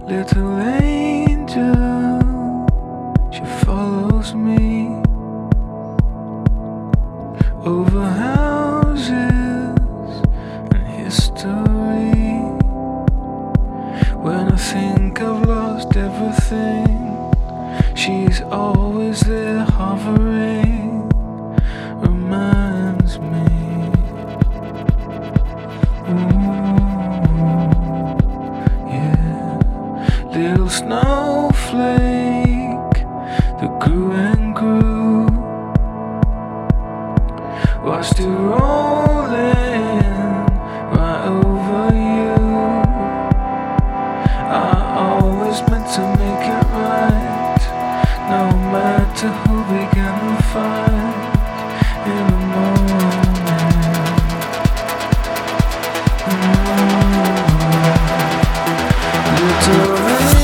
Little angel, she follows me over houses and history. When I think I've lost everything, she's always there hovering, reminds me. Little snowflake that grew and grew, watched it rolling right over you. I always meant to make it right, no matter who began the fight in the morning. Little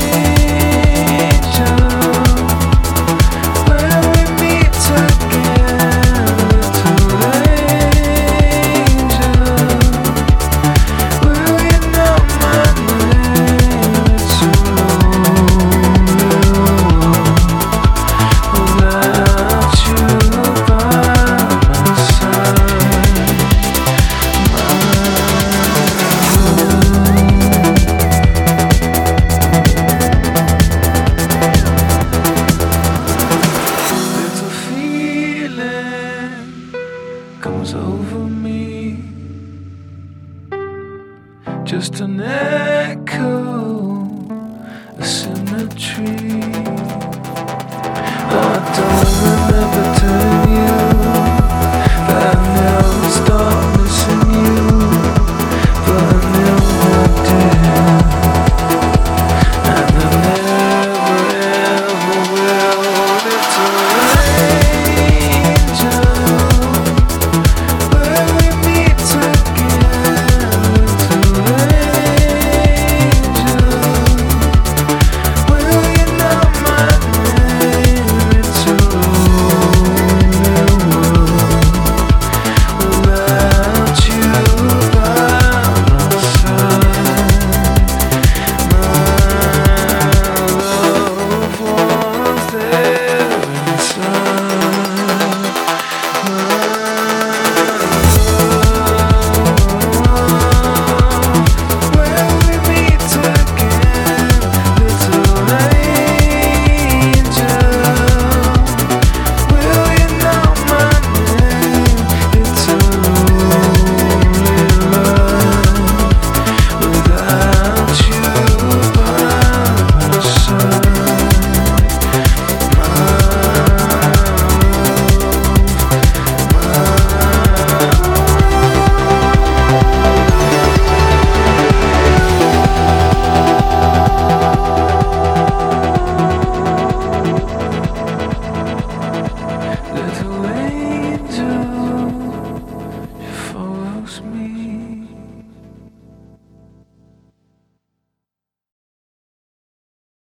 comes over me, just an echo, a symmetry. I don't remember